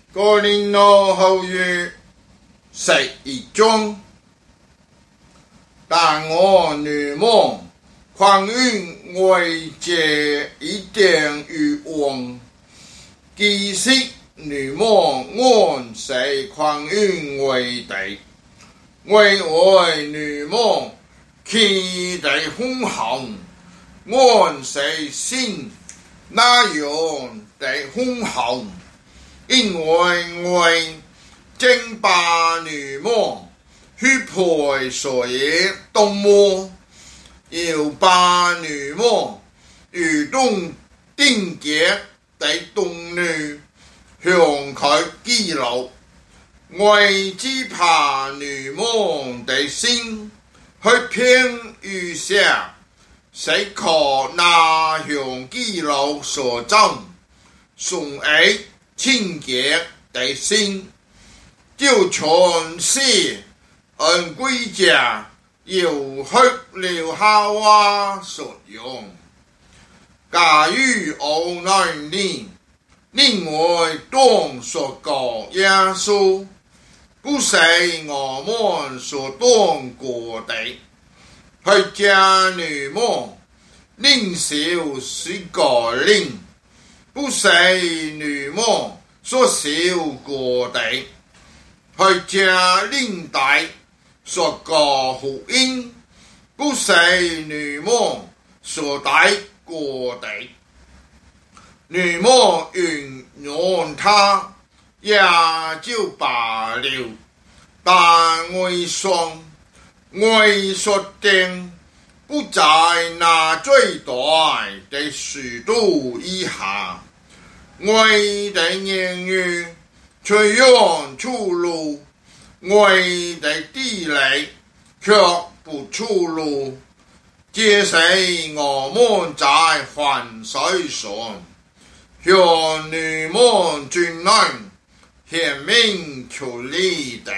哥林多后书11章，但我女梦狂运为借一点欲望，其实女梦按谁狂运为地，为爱女梦其地风行，按谁心那样地风行。因为我正把女梦去陪所有动物，又把女梦与动定结的动物向佢記錄，我只怕女夢的心去偏於下，使可那向記錄所爭，從而清潔的心，就全是按規則由去了夏娃所用。假如我能力另外當所講耶穌，不是我們所當過的，去將女夢領受是個靈，不是女夢所受過的，去將領帶所個福音，不是女夢所帶過的。女夢原諒他，也就罷了。但我想，我所定不在那最大的速度以下。我的言語雖然出路，我的地理卻不出路。這是我們在凡事上向女夢專能顯明出來的。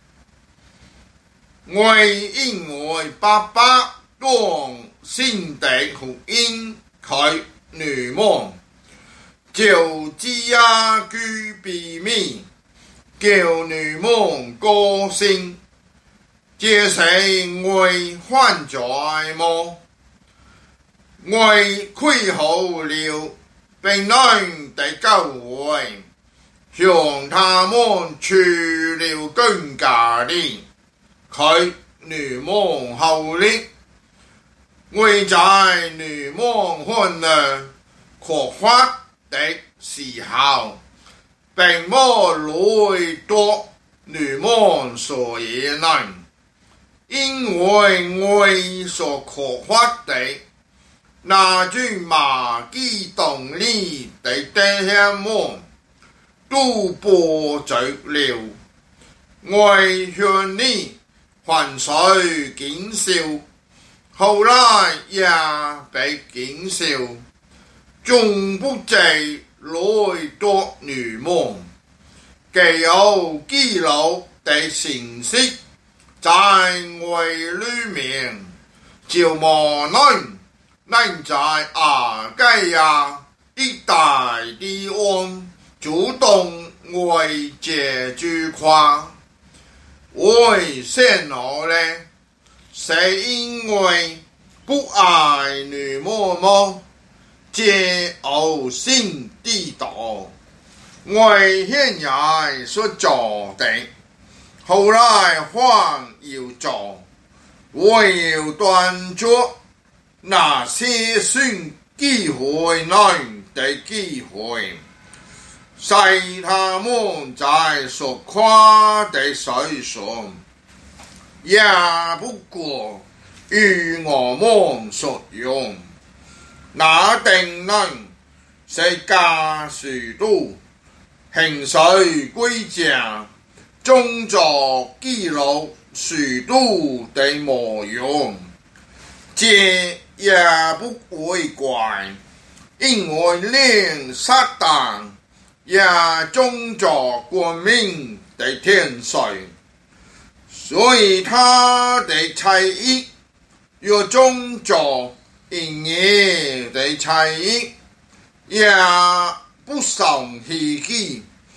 我因為爸爸當先的福音給女夢，就只要具秘密，叫女夢高興。這是我犯罪麼？我虧好了並能的教會，向他們除了更加的佢女夢後力，我在女夢歡樂擴發的時候，並冇來奪女夢所有能，因為我所擴發的那句馬基動力的弟兄們都播著了，我向你還誰見笑，後來也被見笑，總不至來奪女夢，既有記錄的信息在我裡面，就無能在亞該亞一帶地方主動為這句話。為什麼呢？是因為不愛女夢嗎？這惡心地道，我現在所做的，後來還要做，我要斷絕那些尋機會難的機會，使他們在所誇的事上，也不過與我們所用。那定能是假速度，行使規則，裝作記錄速度的模樣，這也不會怪，因為連撒旦也裝作光明的天使，所以他的才藝又裝作陰夜的才藝，也不生希奇，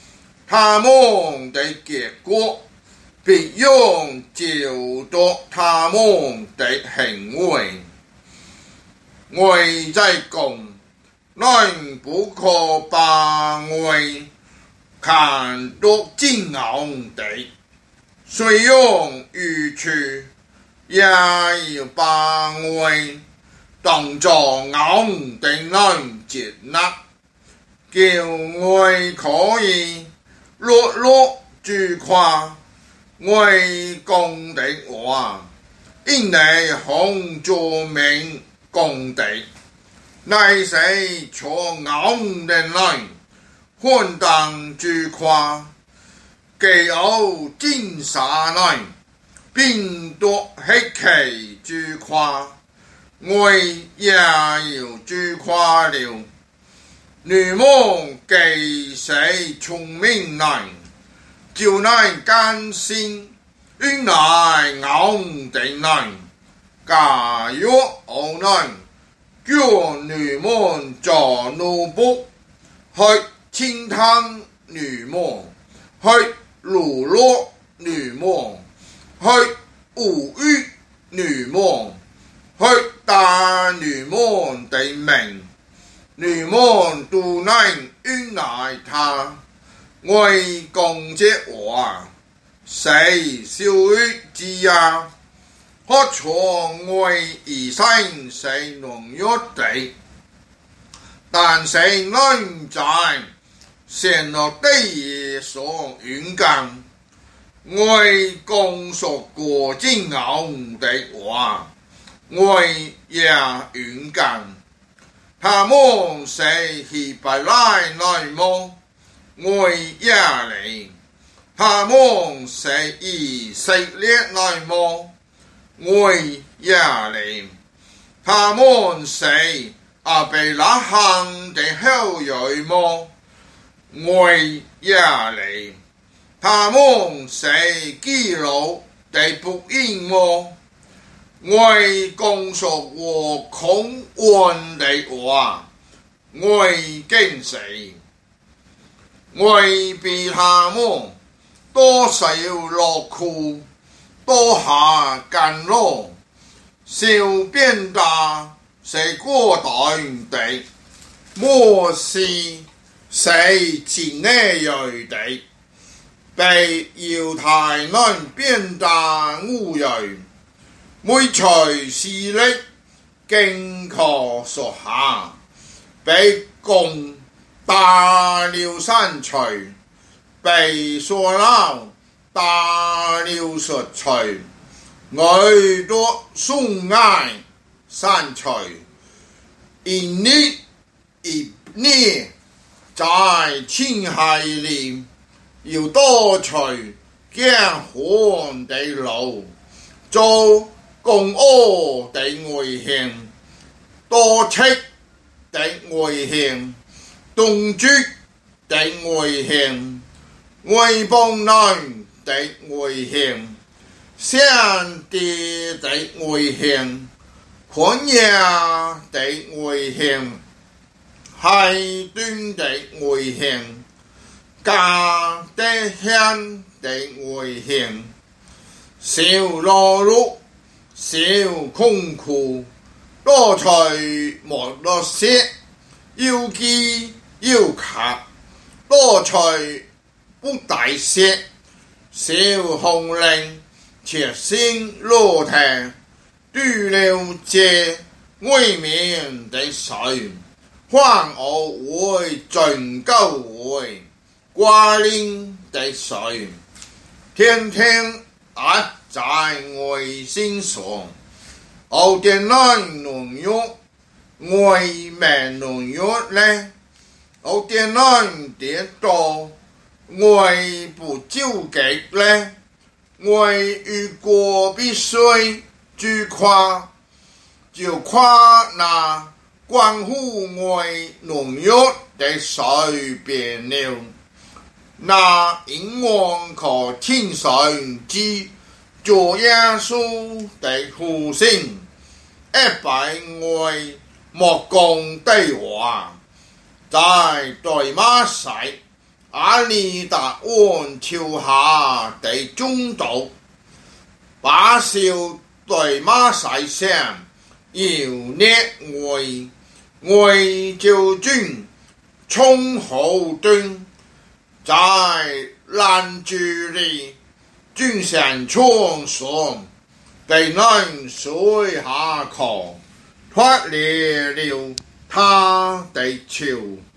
他們的結果，必用照着他們的行為。我在講，人不可把我看作骄傲的，雖用愚癡，也要把我當作傲的人接納，叫我可以樂樂自誇。我講的話，因為奉主名講的，乃是錯誤的人，混當自誇，既有精殺人，並奪希奇自誇，我也要自誇了。你們既是聰明人，就乃甘心與乃傲的人，假若有人叫你們做奴僕，去輕貪你們，去侮辱你們，去侮辱你們，去打你們的命，你們都能原來他。我講這話，是小日子呀，或錯我以身是農藥的，但是人在善惡地所勇敢。我講述過驕傲的話，我也勇敢。他們是希伯來人麼？我也嚟。他們是以色列人麼？我也嚟。他們是亞伯拉罕的後裔麼？我也嚟。他們是基路的僕人麼？我講述我空幻的話，我驚死。我比他們多受勞苦，多下甘露，小便大是過代的，摩西是前內裔的，被猶太人鞭打無裔，每隨勢力經過所下，被攻打了山錘，被所撈打了實錘，我多送愛山錘，因你一年在青海裏要多隨驚慌的路，做共惡的危險，多戚的危險，動絕的危險，危邦人的危險，上帝的危險，曠野的危險，海端的危險，家的鄉的危險，小勞碌，小困苦，多財莫落舌，要飢要渴，多財不大舌，小紅令，切心落聽，對了這外面的水，還我會盡夠會掛念的水，天天壓在我心上，我的人農藥，我沒農藥呢，我的人跌倒，我不救給呢，我如果必須自誇，就誇那關乎我農藥的水變了。那因我可親身之做耶穌的呼聲，一百我莫講的話，在對馬賽阿里达湾潮下地中道，把少对马西上，摇曳外交军冲后盾，在拦住你军上冲上，地南水下靠，脱离了他的潮。